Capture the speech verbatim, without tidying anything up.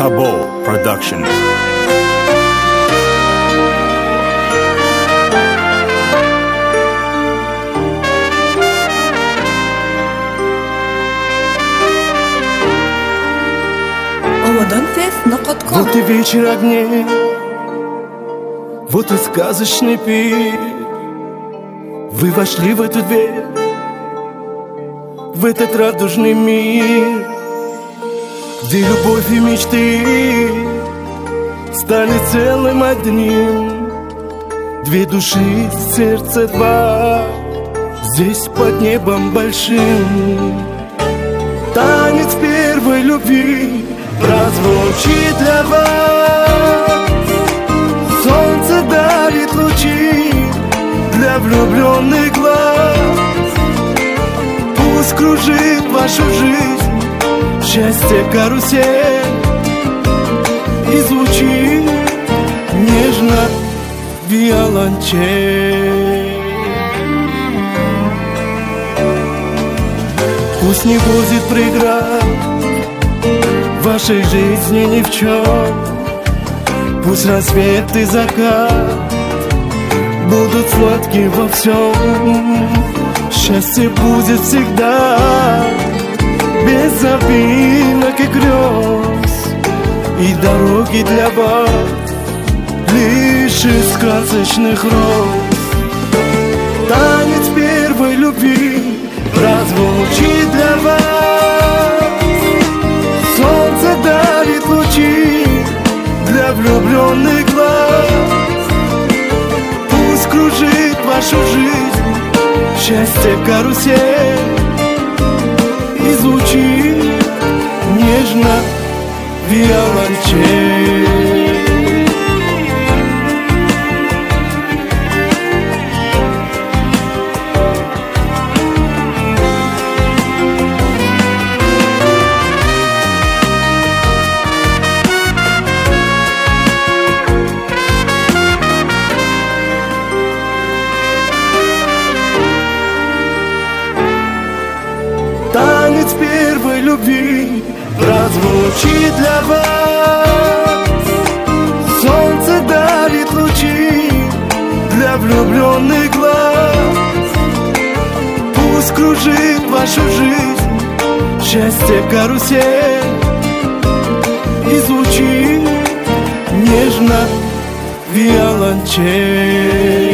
Abo Production. Вот и вечер огней, вот и сказочный пир. Вы вошли в эту дверь, в этот радужный мир, где любовь и мечты стали целым одним. Две души, сердце два, здесь под небом большим. Танец первой любви прозвучит для вас. Солнце дарит лучи для влюбленных глаз. Пусть кружит вашу жизнь счастье карусель, и звучит нежно виолончель. Пусть не будет преград в вашей жизни ни в чем. Пусть рассвет и закат будут сладки во всем. Счастье будет всегда, без запинок и грез, и дороги для вас лишь из красочных роз. Танец первой любви прозвучит для вас. Солнце дарит лучи для влюбленных глаз. Пусть кружит вашу жизнь счастье карусель, и звучит нежно виолончель. Танец первой любви прозвучит для вас. Солнце дарит лучи для влюбленных глаз. Пусть кружит вашу жизнь счастье карусель, и звучит нежно виолончель.